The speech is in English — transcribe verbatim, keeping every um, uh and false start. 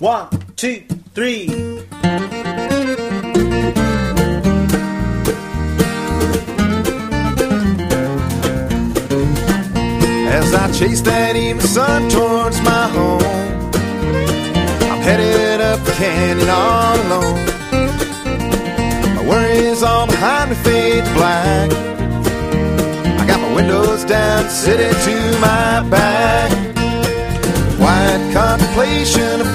One, two, three. As I chase that evening sun towards my home, I'm headed up the canyon all alone. My worries all behind me fade to black. I got my windows down, city to my back. Quiet contemplation of